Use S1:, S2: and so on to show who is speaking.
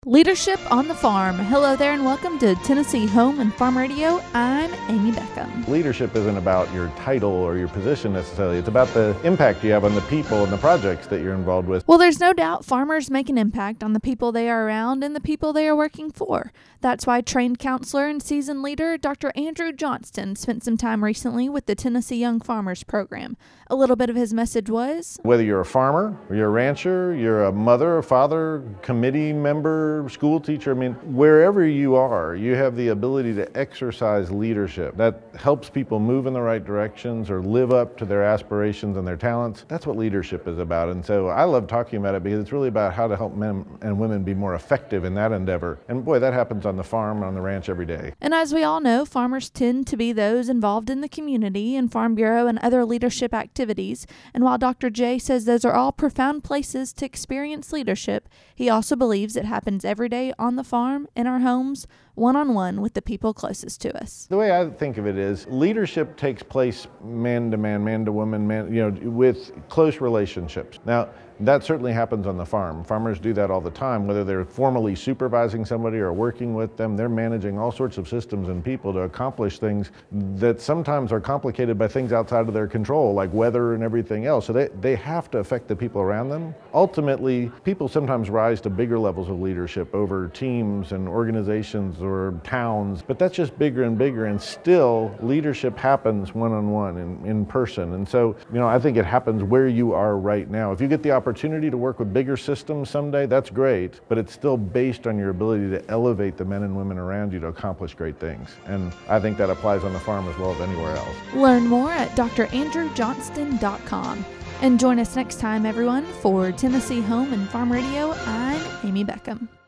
S1: Leadership on the Farm. Hello there and welcome to Tennessee Home and Farm Radio. I'm Amy Beckham.
S2: Leadership isn't about your title or your position necessarily. It's about the impact you have on the people and the projects that you're involved with.
S1: Well, there's no doubt farmers make an impact on the people they are around and the people they are working for. That's why trained counselor and seasoned leader Dr. Andrew Johnston spent some time recently with the Tennessee Young Farmers Program. A little bit of his message was,
S2: whether you're a farmer, or you're a rancher, you're a mother, a father, committee member, school teacher, wherever you are, you have the ability to exercise leadership. That helps people move in the right directions or live up to their aspirations and their talents. That's what leadership is about. And so I love talking about it because it's really about how to help men and women be more effective in that endeavor. And boy, that happens on the farm and on the ranch every day.
S1: And as we all know, farmers tend to be those involved in the community and Farm Bureau and other leadership activities. And while Dr. J says those are all profound places to experience leadership, he also believes it happens every day on the farm, in our homes, one-on-one with the people closest to us.
S2: The way I think of it is leadership takes place man to man, man to woman, with close relationships. Now, that certainly happens on the farm. Farmers do that all the time, whether they're formally supervising somebody or working with them. They're managing all sorts of systems and people to accomplish things that sometimes are complicated by things outside of their control, like weather and everything else. So they have to affect the people around them. Ultimately, people sometimes rise to bigger levels of leadership over teams and organizations or towns, but that's just bigger and bigger, and still leadership happens one-on-one in person. And so, I think it happens where you are right now. If you get the opportunity to work with bigger systems someday, that's great, but it's still based on your ability to elevate the men and women around you to accomplish great things. And I think that applies on the farm as well as anywhere else.
S1: Learn more at drandrewjohnston.com. And join us next time, everyone, for Tennessee Home and Farm Radio. I'm Amy Beckham.